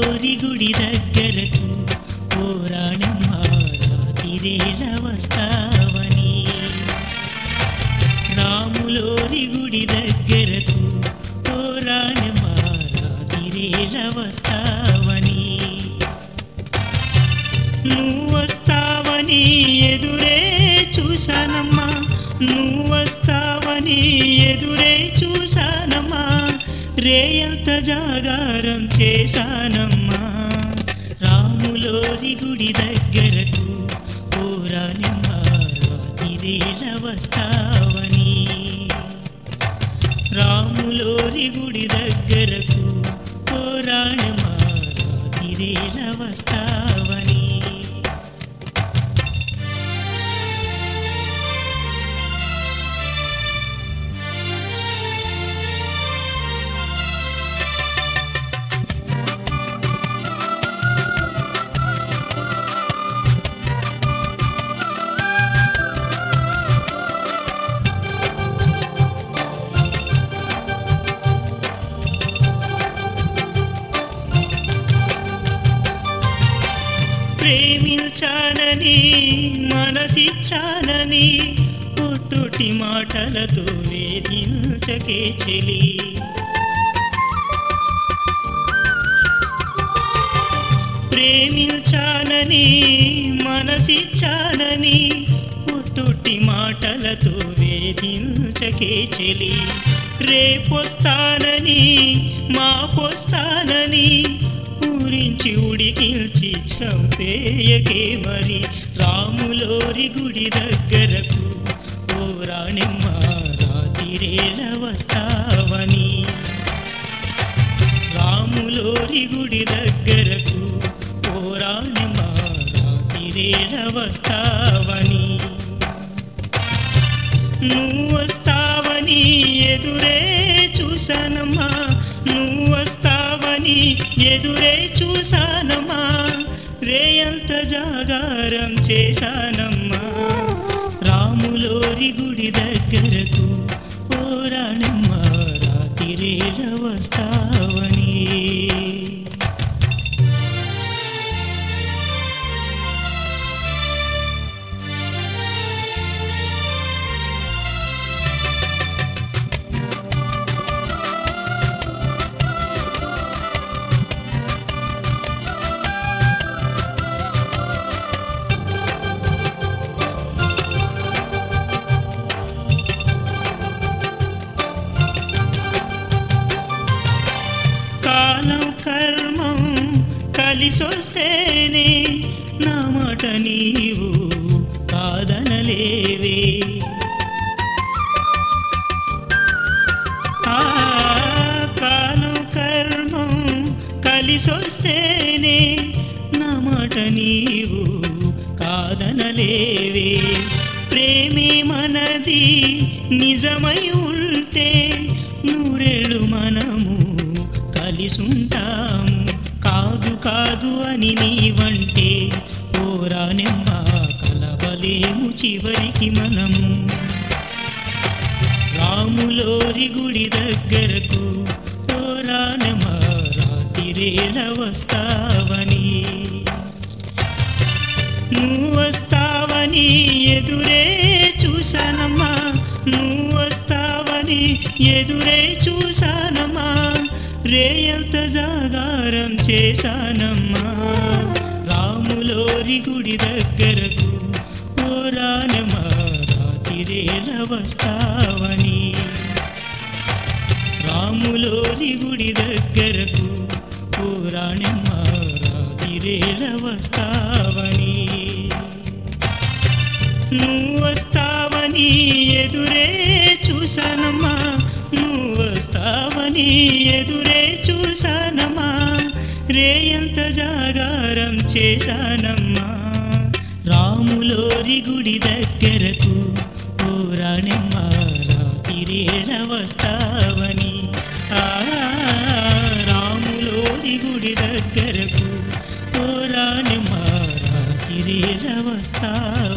రాములోరి గుడి దగ్గరకు పోరాణమ్మ రాతిరేళ వస్తావని రాములోరి గుడి దగ్గరకు పోరాణమ్మ రాతిరేళ వస్తావని నువ్వు వస్తావని ఎదురే చూశానమ్మా నువ్వు వస్తావని ఎదురే చూశానమ్మా రేయంత జాగారం చేశానమ్మా రాములోరి గుడి దగ్గరకు పోరాణమ్మ రాతిరేళ వస్తావని రాములోరి గుడి దగ్గరకు పోరాణమ్మ రాతిరేళ వస్తావని ప్రేమించానని మనసిచ్చానని పొట్టుటి మాటలతో వేధించకే చెలి ప్రేమించానని మనసిచ్చానని పొట్టుటి మాటలతో వేధించకే చెలి రేపొస్తానని మాపొస్తానని ఊరించి ఉడికిల్చి చంపేయకే మరి రాములోరి గుడి దగ్గరకు పోరాణమ్మ రాతిరేళ వస్తావని రాములోరి గుడి దగ్గరకు పోరాణమ్మ రాతిరేళ వస్తావని నువ్వు వస్తావని ఎదురే చూశానమ్మా నువ్వు వస్తావని ఎదురే చూశానమ్మా రేయంత జాగారం చేశానమ్మా రాములోరి గుడి దగ్గరకు పోరాణమ్మ రాతిరేళ వస్తావని కాలం కర్మం కలిసొస్తేనే నా మాట నీవు కాదనలేవే కాలం కర్మం కలిసొస్తేనే నా మాట నీవు కాదనలేవే ప్రేమే మనది నిజమై ఉంటే నూరేళ్ళు మనము కలిసుంటాము కాదు కాదు అని నీవంటే పోరాణమ్మ కలవలేము చివరికి మనము రాములోరి గుడి దగ్గరకు పోరాణమ్మ రాతిరేళ వస్తావని నువ్వు వస్తావని ఎదురే చూశానమ్మా నువ్వు వస్తావని ఎదురే చూశానమ్మా రేయంత జాగారం చేశానమ్మా రాములోరి గుడి దగ్గరకు పోరాణమ్మ రాతిరేళ వస్తావని రాములోరి గుడి దగ్గరకు పోరాణమ్మ రాతిరేళ వస్తావని నువ్వు వస్తావని ఎదురే చూశానమ్మా నువ్వు వస్తావని ఎదురే చూశానమ్మా రేయంత జాగారం చేశానమ్మా రాములోరి గుడి దగ్గరకు పోరాణమ్మ రాతిరేళ వస్తావని రాములోరి గుడి దగ్గరకు పోరాణమ్మ రాతిరేళ వస్తావని